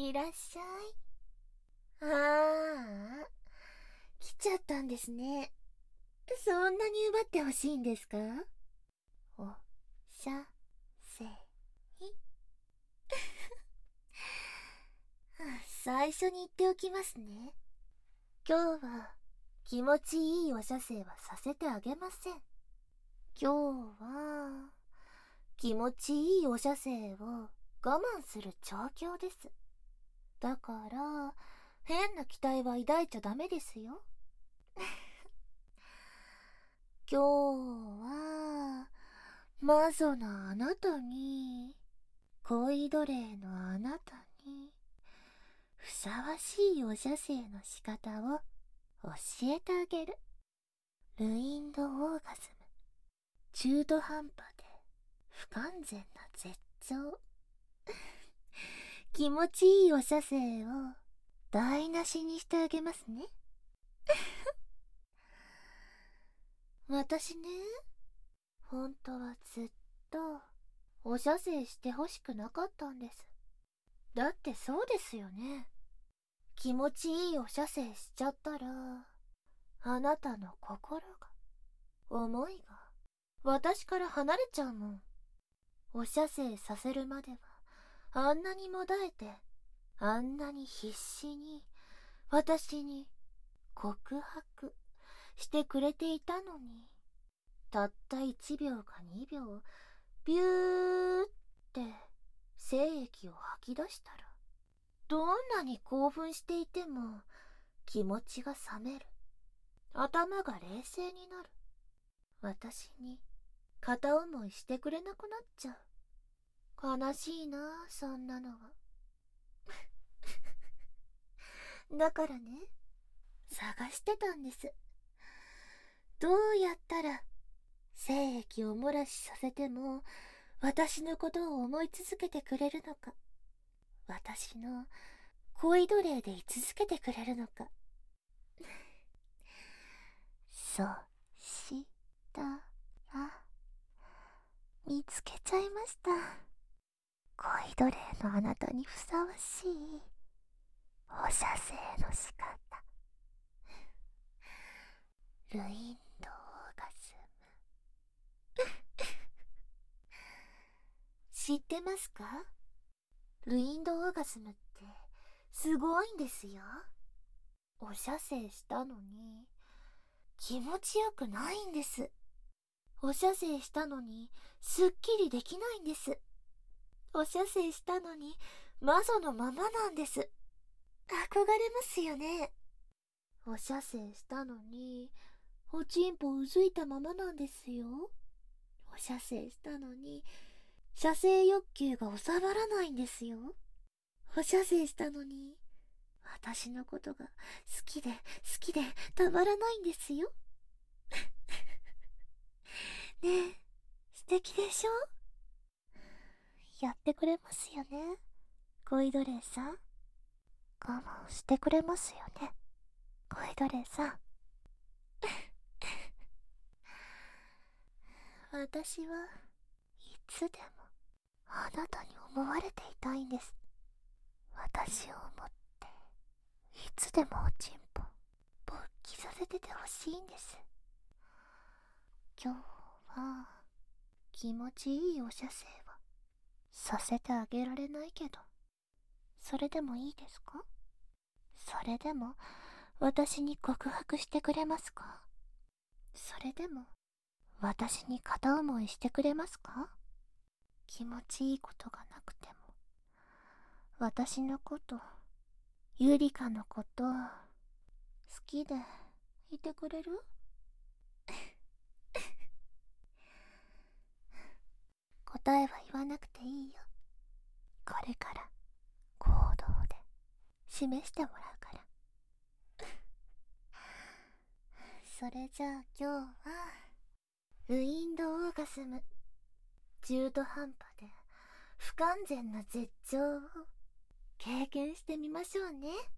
いらっしゃい。ああ、来ちゃったんですね。そんなに奪ってほしいんですか？おしゃせい。最初に言っておきますね。今日は気持ちいいお射精はさせてあげません。今日は気持ちいいお射精を我慢する調教です。だから変な期待は抱いちゃダメですよ。今日は魔女のあなたに、恋奴隷のあなたにふさわしいお射精の仕方を教えてあげる。ルインドオーガズム、中途半端で不完全な絶頂。気持ちいいお射精を台無しにしてあげますね。私ね、本当はずっとお射精してほしくなかったんです。だってそうですよね。気持ちいいお射精しちゃったら、あなたの心が、思いが私から離れちゃうもん。お射精させるまではあんなにもだえて、あんなに必死に私に告白してくれていたのに、たった1秒か2秒ビューって精液を吐き出したら、どんなに興奮していても気持ちが冷める。頭が冷静になる。私に片思いしてくれなくなっちゃう。悲しいな、そんなのは。だからね、探してたんです。どうやったら精液を漏らしさせても私のことを思い続けてくれるのか、私の恋奴隷で居続けてくれるのか。そしたら見つけちゃいました。恋奴隷のあなたにふさわしいお射精の仕方。ルインドオーガズム。知ってますか？ルインドオーガズムってすごいんですよ。お射精したのに気持ちよくないんです。お射精したのにすっきりできないんです。お射精したのに魔女のままなんです。憧れますよね。お射精したのにおちんぽうずいたままなんですよ。お射精したのに射精欲求が収まらないんですよ。お射精したのに私のことが好きで好きでたまらないんですよ。ねえ、素敵でしょ？やってくれますよね、恋奴隷さん。我慢してくれますよね、恋奴隷さん。私はいつでもあなたに思われていたいんです。私を思っていつでもおちんぽ勃起させててほしいんです。今日は気持ちいいお射精はさせてあげられないけど、それでもいいですか？それでも私に告白してくれますか？それでも私に片思いしてくれますか？気持ちいいことがなくても私のこと、ゆりかのこと好きでいてくれる？答えは言わなくていいよ。これから行動で示してもらうから。それじゃあ今日はルインドオーガズム、中途半端で不完全な絶頂を経験してみましょうね。